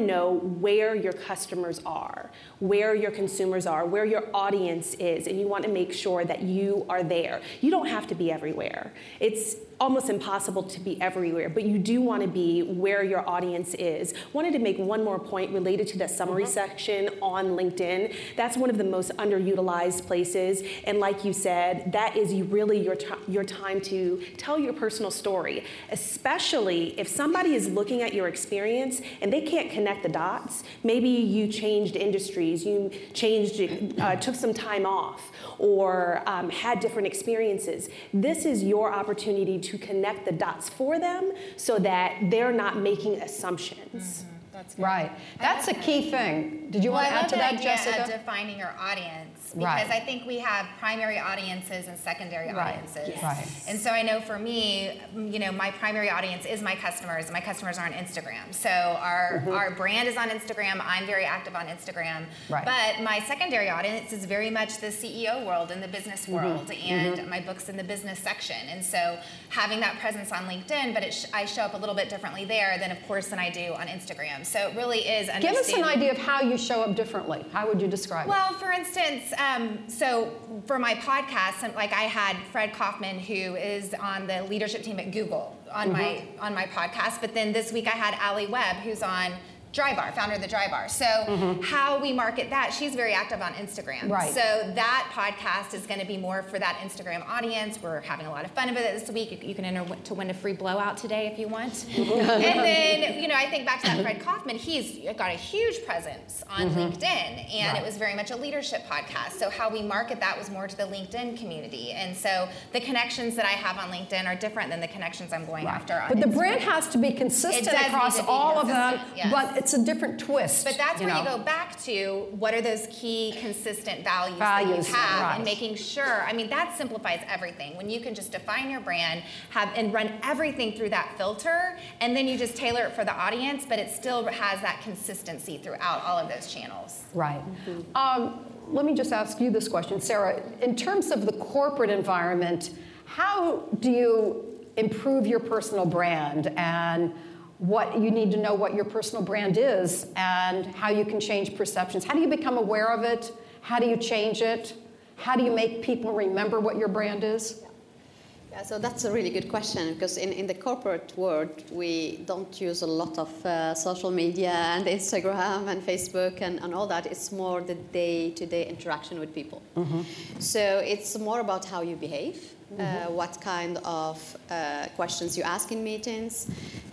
know where your customers are, where your consumers are, where your audience is, and you want to make sure that you are there. You don't have to be everywhere. It's almost impossible to be everywhere, but you do want to be where your audience is. Wanted to make one more point related to the summary mm-hmm. section on LinkedIn. That's one of the most underutilized places, and like you said, that is really your, t- your time to tell your personal story, especially if somebody is looking at your experience and they can't connect the dots. Maybe you changed industries, you changed, uh, took some time off, or um, had different experiences. This is your opportunity to connect the dots for them so that they're not making assumptions. Mm-hmm. That's good. Right. That's a key thing. Did you well, want to add to that, idea Jessica? Of defining your audience, because right. I think we have primary audiences and secondary right. audiences. Yes. Right. And so I know for me, you know, my primary audience is my customers. My customers are on Instagram. So our mm-hmm. our brand is on Instagram. I'm very active on Instagram. Right. But my secondary audience is very much the C E O world and the business mm-hmm. world, and mm-hmm. my book's in the business section. And so having that presence on LinkedIn, but it sh- I show up a little bit differently there than, of course, than I do on Instagram. So it really is. Give us an idea of how you show up differently. How would you describe well, it? Well, for instance, um, so for my podcast, like I had Fred Kaufman, who is on the leadership team at Google, on mm-hmm. my on my podcast. But then this week I had Allie Webb, who's on Drybar, founder of the Drybar. So mm-hmm. how we market that, she's very active on Instagram. Right. So that podcast is going to be more for that Instagram audience. We're having a lot of fun with it this week. You, you can enter to win a free blowout today if you want. Mm-hmm. And then, you know, I think back to that Fred Kaufman, he's got a huge presence on mm-hmm. LinkedIn, and right. it was very much a leadership podcast. So how we market that was more to the LinkedIn community. And so the connections that I have on LinkedIn are different than the connections I'm going right. after on But the Instagram. brand has to be consistent across be all consistent, of them, yes. but it's a different twist. But that's you where know? you go back to what are those key consistent values, values that you have right. and making sure, I mean, that simplifies everything. When you can just define your brand have and run everything through that filter, and then you just tailor it for the audience, but it still has that consistency throughout all of those channels. Right. Mm-hmm. Um, let me just ask you this question, Sarah. In terms of the corporate environment, how do you improve your personal brand, and what you need to know what your personal brand is and how you can change perceptions? How do you become aware of it? How do you change it? How do you make people remember what your brand is? Yeah, so that's a really good question, because in, in the corporate world, we don't use a lot of uh, social media and Instagram and Facebook and, and all that. It's more the day-to-day interaction with people. Mm-hmm. So it's more about how you behave, mm-hmm. uh, what kind of uh, questions you ask in meetings,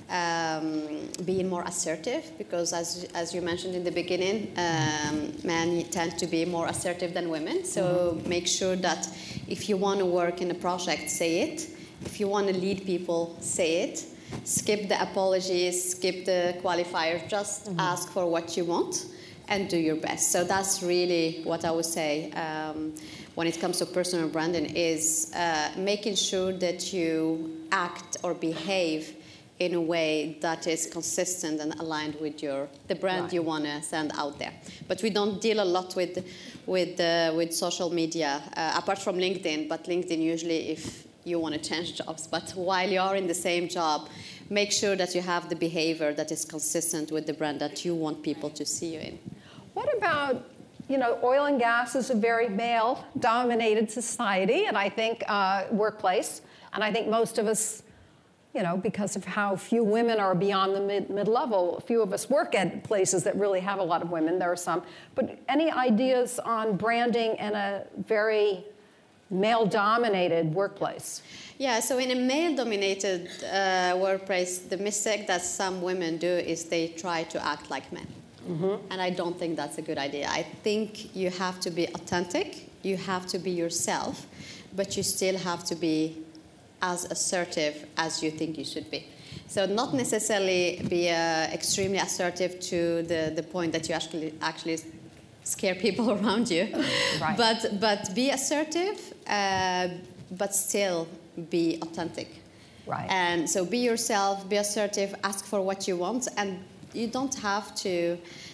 um, being more assertive, because as as you mentioned in the beginning, um, men tend to be more assertive than women. So mm-hmm. make sure that if you want to work in a project, say it. If you want to lead people, say it. Skip the apologies, skip the qualifiers, just mm-hmm. ask for what you want and do your best. So that's really what I would say um, when it comes to personal branding, is uh, making sure that you act or behave in a way that is consistent and aligned with your the brand right. you want to send out there. But we don't deal a lot with with uh, with social media, uh, apart from LinkedIn. But LinkedIn usually, if you want to change jobs, but while you are in the same job, make sure that you have the behavior that is consistent with the brand that you want people to see you in. What about, you know, oil and gas is a very male-dominated society, and I think uh, workplace, and I think most of us, you know, because of how few women are beyond the mid, mid-level, a few of us work at places that really have a lot of women. There are some. But any ideas on branding in a very male-dominated workplace? Yeah, so in a male-dominated uh, workplace, the mistake that some women do is they try to act like men. Mm-hmm. And I don't think that's a good idea. I think you have to be authentic, you have to be yourself, but you still have to be as assertive as you think you should be. So not necessarily be uh, extremely assertive to the, the point that you actually actually scare people around you, right. but but be assertive, uh, but still be authentic. Right. And so be yourself, be assertive, ask for what you want, and you don't have to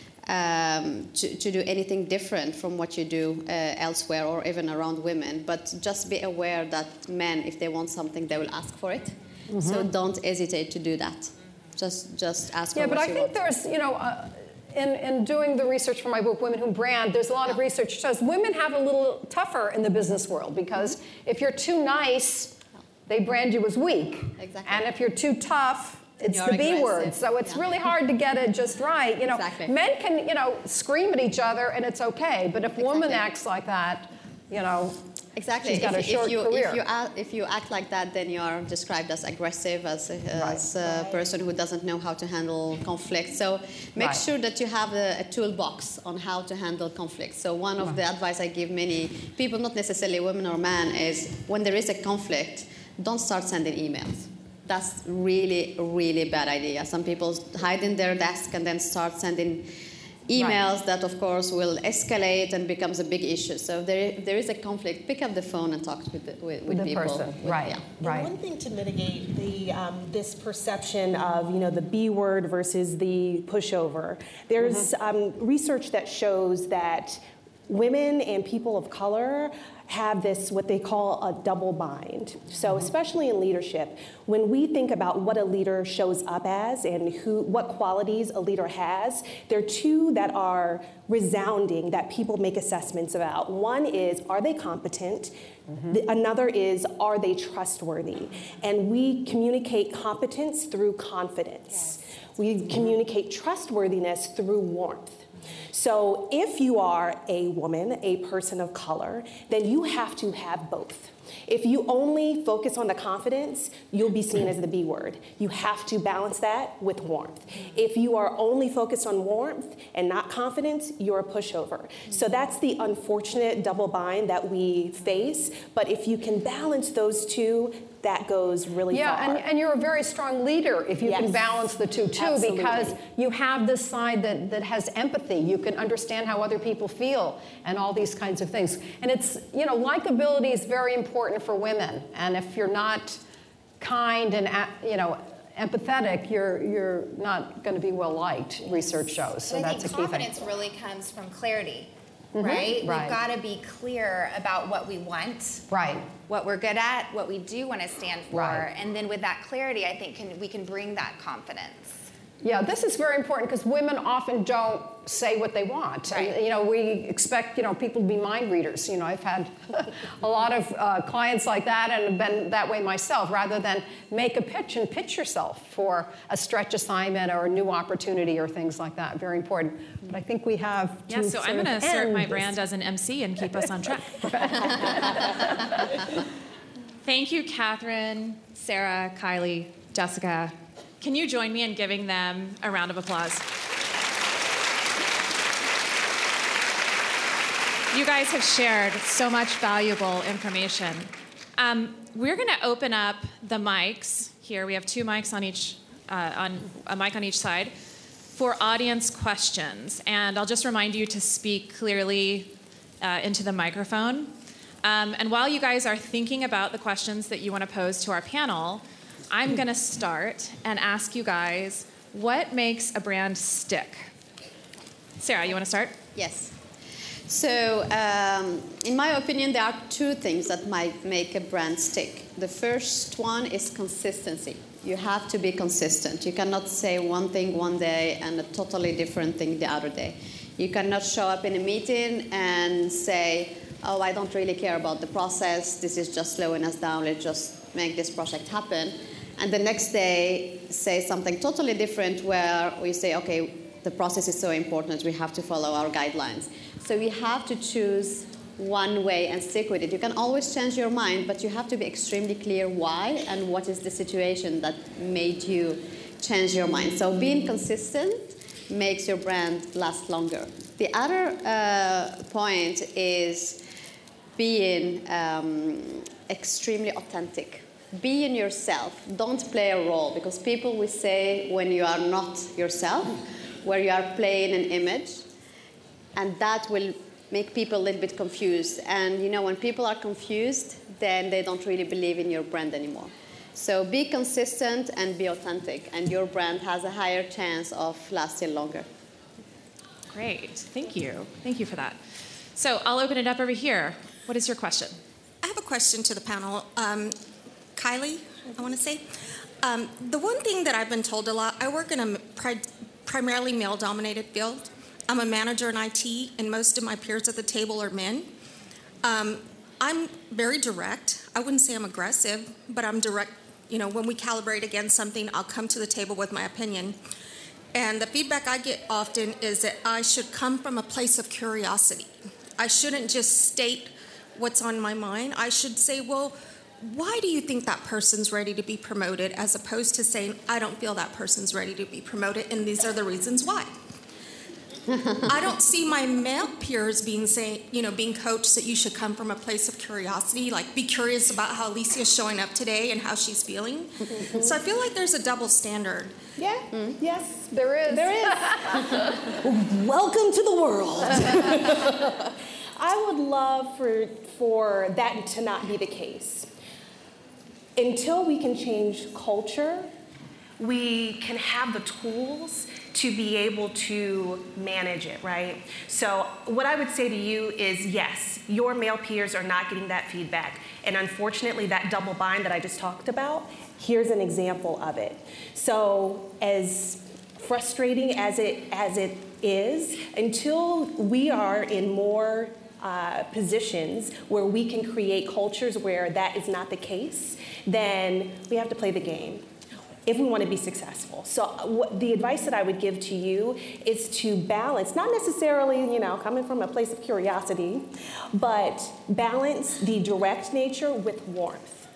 um, to, to do anything different from what you do uh, elsewhere or even around women. But just be aware that men, if they want something, they will ask for it. Mm-hmm. So don't hesitate to do that. Just just ask yeah, for what you want. Yeah, but I think there's, you know, uh, in, in doing the research for my book, Women Who Brand, there's a lot of research that shows women have it a little tougher in the business world because if you're too nice, they brand you as weak. Exactly. And if you're too tough, it's You're the B aggressive. word. So it's Yeah. really hard to get it just right. You know, Exactly. men can, you know, scream at each other and it's okay. But if a woman Exactly. acts like that, you know, Exactly. she's got if, a short if you, career. If you, act, if you act like that, then you are described as aggressive, as, a- as a person who doesn't know how to handle conflict. So make Right. sure that you have a, a toolbox on how to handle conflict. So one of the advice I give many people, not necessarily women or men, is when there is a conflict, don't start sending emails. That's really, really bad idea. Some people hide in their desk and then start sending emails that, of course, will escalate and becomes a big issue. So if there, if there is a conflict, pick up the phone and talk with, the, with, with the people. person. With- Right, yeah. And right. one thing to mitigate the um, this perception of you know the B word versus the pushover, there's um, research that shows that women and people of color have this what they call a double bind. So especially in leadership, when we think about what a leader shows up as and who what qualities a leader has, there are two that are resounding that people make assessments about. One is, are they competent? The, another is, are they trustworthy? And we communicate competence through confidence. We communicate trustworthiness through warmth. So if you are a woman, a person of color, then you have to have both. If you only focus on the confidence, you'll be seen as the B word. You have to balance that with warmth. If you are only focused on warmth and not confidence, you're a pushover. So that's the unfortunate double bind that we face. But if you can balance those two, that goes really Yeah, far. and, and you're a very strong leader if you can Yes. balance the two too, Absolutely. because you have this side that, that has empathy. You can understand how other people feel and all these kinds of things. And it's, you know, likability is very important for women. And if you're not kind and, a- you know, empathetic, you're you're not going to be well liked, research shows. So But I that's think a key thing. confidence really comes from clarity, Mhm. right? Right. We've got to be clear about what we want, Right. what we're good at, what we do want to stand for, Right. and then with that clarity, I think can, we can bring that confidence. Yeah, this is very important because women often don't say what they want. Right. And, you know, we expect, you know, people to be mind readers. You know, I've had a lot of uh, clients like that and have been that way myself. Rather than make a pitch and pitch yourself for a stretch assignment or a new opportunity or things like that. Very important. But I think we have to Yeah, so sort I'm going to of assert end my this. brand as an M C and keep us on track. Thank you, Catherine, Sarah, Kylie, Jessica. Can you join me in giving them a round of applause? You guys have shared so much valuable information. Um, we're going to open up the mics here. We have two mics on each, uh, on a mic on each side, for audience questions. And I'll just remind you to speak clearly uh, into the microphone. Um, and while you guys are thinking about the questions that you want to pose to our panel, I'm going to start and ask you guys, what makes a brand stick? Sarah, you want to start? Yes. So, um, in my opinion, there are two things that might make a brand stick. The first one is consistency. You have to be consistent. You cannot say one thing one day and a totally different thing the other day. You cannot show up in a meeting and say, oh, I don't really care about the process. This is just slowing us down. Let's just make this project happen. And the next day say something totally different where we say, okay, the process is so important, we have to follow our guidelines. So we have to choose one way and stick with it. You can always change your mind, but you have to be extremely clear why and what is the situation that made you change your mind. So being consistent makes your brand last longer. The other uh, point is being um, extremely authentic. Be in yourself. Don't play a role, because people will say when you are not yourself, where you are playing an image, and that will make people a little bit confused. And you know, when people are confused, then they don't really believe in your brand anymore. So be consistent and be authentic, and your brand has a higher chance of lasting longer. Great, thank you. Thank you for that. So I'll open it up over here. What is your question? I have a question to the panel. Um, Kylie, I want to say. Um, the one thing that I've been told a lot, I work in a pri- primarily male-dominated field. I'm a manager in I T, and most of my peers at the table are men. Um, I'm very direct. I wouldn't say I'm aggressive, but I'm direct. You know, when we calibrate against something, I'll come to the table with my opinion. And the feedback I get often is that I should come from a place of curiosity. I shouldn't just state what's on my mind. I should say, well, why do you think that person's ready to be promoted, as opposed to saying, I don't feel that person's ready to be promoted, and these are the reasons why. I don't see my male peers being saying, you know, being coached that you should come from a place of curiosity, like be curious about how Alicia's showing up today and how she's feeling. So I feel like there's a double standard. Yeah, mm. yes, there is. There is. Welcome to the world. I would love for, for that to not be the case. Until we can change culture, we can have the tools to be able to manage it, right? So what I would say to you is, yes, your male peers are not getting that feedback. And unfortunately, that double bind that I just talked about, here's an example of it. So as frustrating as it, as it is, until we are in more uh, positions where we can create cultures where that is not the case, then we have to play the game if we want to be successful. So what, the advice that I would give to you is to balance, not necessarily, you know, coming from a place of curiosity, but balance the direct nature with warmth.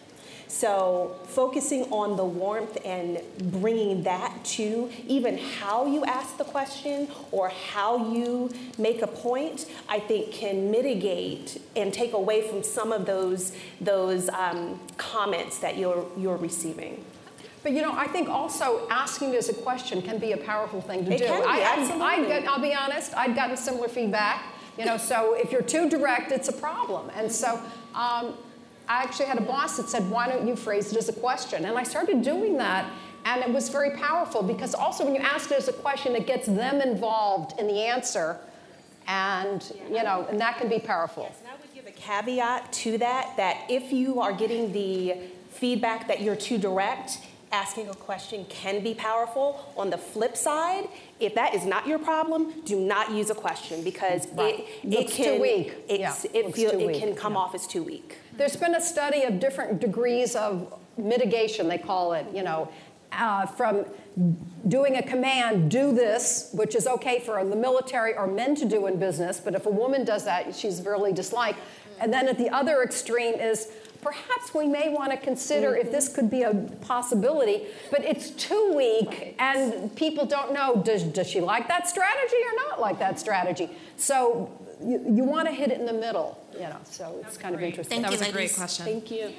So focusing on the warmth and bringing that to even how you ask the question or how you make a point, I think can mitigate and take away from some of those, those um, comments that you're, you're receiving. But you know, I think also asking as a question can be a powerful thing to it do. Can be, I, absolutely. I, I, I'll be honest, I'd gotten similar feedback. You know, so if you're too direct, it's a problem. And so um, I actually had a boss that said, why don't you phrase it as a question? And I started doing that, and it was very powerful, because also when you ask it as a question, it gets them involved in the answer, and you know, and that can be powerful. Yes, and I would give a caveat to that, that if you are getting the feedback that you're too direct, asking a question can be powerful. On the flip side, if that is not your problem, do not use a question, because right. it, it it can too weak. It's, yeah, it, feel, too it weak. can come yeah. off as too weak. There's been a study of different degrees of mitigation, they call it, you know, uh, from doing a command, do this, which is okay for the military or men to do in business, but if a woman does that, she's really disliked. And then at the other extreme is, perhaps we may want to consider mm-hmm. if this could be a possibility, but it's too weak, and people don't know, does, does she like that strategy or not like that strategy? So you, you want to hit it in the middle, you know, so it's kind of interesting. That was a great question. Thank you.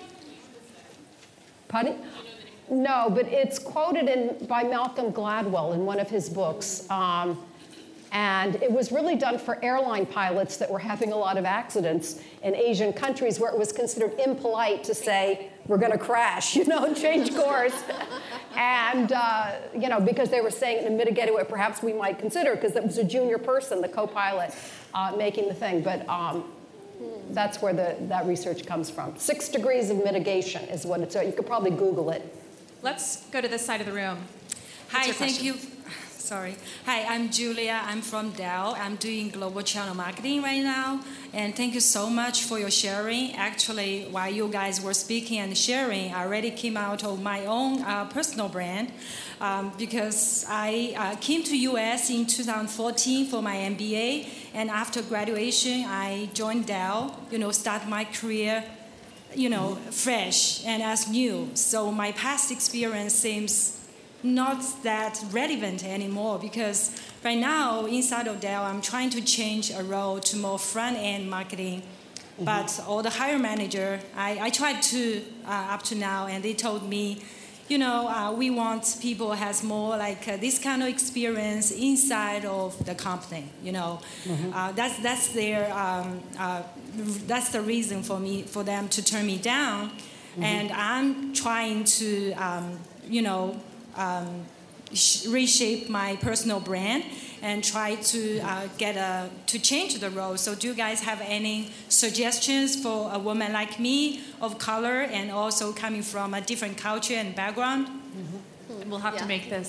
Pardon? No, but it's quoted in, by Malcolm Gladwell in one of his books. Um, And it was really done for airline pilots that were having a lot of accidents in Asian countries where it was considered impolite to say, we're going to crash, you know, change course. And, uh, you know, because they were saying in a mitigated way, perhaps we might consider, because it was a junior person, the co-pilot, uh, making the thing. But um, that's where the, that research comes from. Six degrees of mitigation is what it's, you could probably Google it. Let's go to this side of the room. What's Hi, thank you. Sorry. Hi, I'm Julia. I'm from Dell. I'm doing global channel marketing right now. And thank you so much for your sharing. Actually, while you guys were speaking and sharing, I already came out of my own uh, personal brand um, because I uh, came to U S in two thousand fourteen for my M B A. And after graduation, I joined Dell, you know, start my career, you know, fresh and as new. So my past experience seems not that relevant anymore, because right now inside of Dell, I'm trying to change a role to more front-end marketing. Mm-hmm. But all the hiring manager, I, I tried to uh, up to now, and they told me, you know, uh, we want people who has more like uh, this kind of experience inside of the company. You know, mm-hmm. uh, that's that's their um, uh, that's the reason for me for them to turn me down, mm-hmm. and I'm trying to, um, you know. Um, sh- reshape my personal brand and try to uh, get a to change the role. So do you guys have any suggestions for a woman like me of color and also coming from a different culture and background? Mm-hmm. We'll have yeah. to make this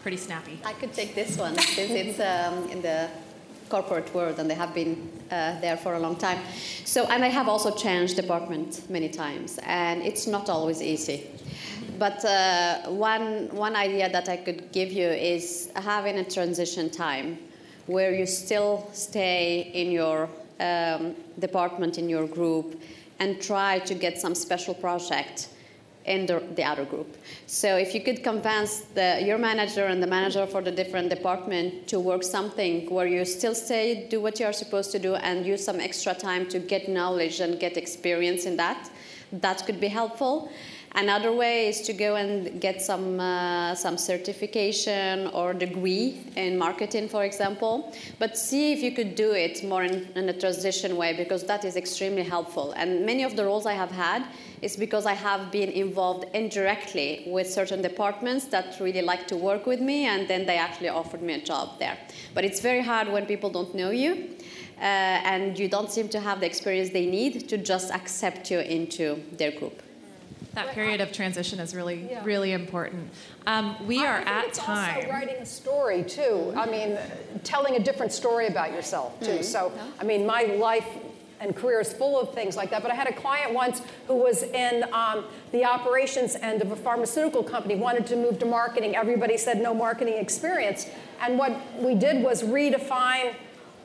pretty snappy. I could take this one since it's um, in the corporate world and they have been uh, there for a long time. So, and I have also changed department many times, and it's not always easy. But uh, one, one idea that I could give you is having a transition time where you still stay in your um, department, in your group, and try to get some special project in the, the other group. So if you could convince the, your manager and the manager for the different department to work something where you still stay, do what you're supposed to do, and use some extra time to get knowledge and get experience in that, that could be helpful. Another way is to go and get some uh, some certification or degree in marketing, for example. But see if you could do it more in, in a transition way, because that is extremely helpful. And many of the roles I have had is because I have been involved indirectly with certain departments that really like to work with me, and then they actually offered me a job there. But it's very hard when people don't know you, uh, and you don't seem to have the experience they need to just accept you into their group. That period of transition is really, yeah. really important. Um, we are I think at it's time. Also writing a story too. I mean, telling a different story about yourself too. Mm-hmm. So, I mean, my life and career is full of things like that. But I had a client once who was in um, the operations end of a pharmaceutical company, wanted to move to marketing. Everybody said no marketing experience. And what we did was redefine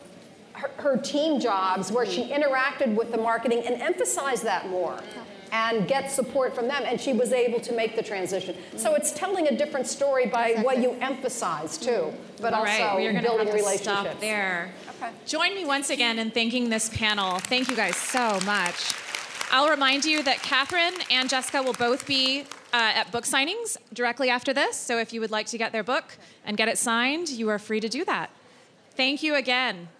her, her team jobs, where she interacted with the marketing and emphasized that more, and get support from them, and she was able to make the transition. Mm-hmm. So it's telling a different story by exactly. what you emphasize too, but All also right, we are building have to relationships. Stop there. Okay. Join me once again in thanking this panel. Thank you guys so much. I'll remind you that Catherine and Jessica will both be uh, at book signings directly after this, so if you would like to get their book and get it signed, you are free to do that. Thank you again.